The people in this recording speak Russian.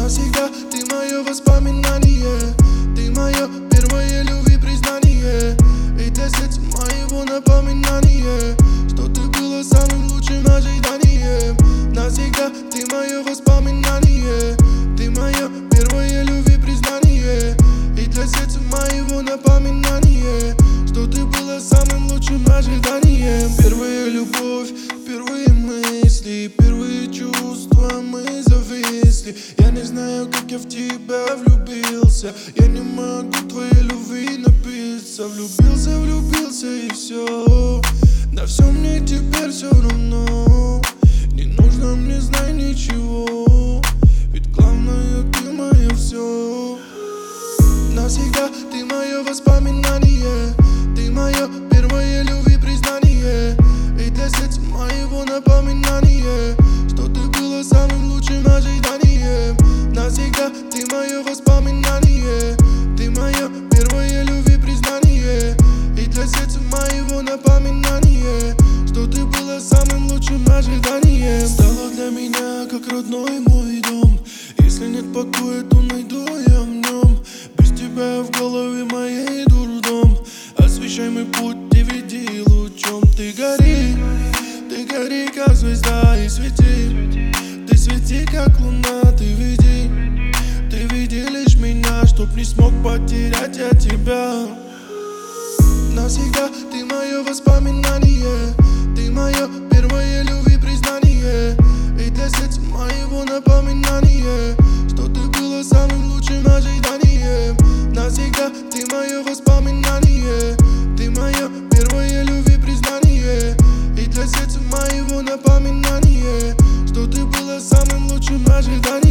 Навсегда ты мое воспоминание, ты мое первое любви признание, и для сердца моего напоминание, что ты была самым лучшим ожиданием. Навсегда ты мое воспоминание, ты мое первое любви признание, и для сердца моего напоминание, что ты была самым лучшим ожиданием. Первая любовь, первые мысли, первые чувства, мы зависли. Я не знаю, как я в тебя влюбился, я не могу твоей любви напиться. Влюбился и все, на все мне теперь все равно. Не нужно мне знать ничего, ведь главное ты мое все. Навсегда ты мое воспоминание, ты мое первое любви признание, и для сердца моего напоминание, что ты была самым лучшим ожиданием. Навсегда ты мое воспоминание, ты мое первое любви признание, и для сердца моего напоминание, что ты была самым лучшим ожиданием. Стала для меня как родной мой дом, если нет покоя, то найду я в нем. Без тебя в голове моей дурдом, освещай мой путь и веди лучом. Ты гори как звезда и свети, ты свети как луна, ты веди лишь меня, чтоб не смог потерять я тебя. Навсегда ты мое воспоминание, ты мое первое любви признание, и для сердца моего напоминание, что ты была самым лучшим ожиданием. Навсегда ты мое воспоминание, ты мое первое любви признание, и для сердца моего напоминание, что ты была самым лучшим ожиданием.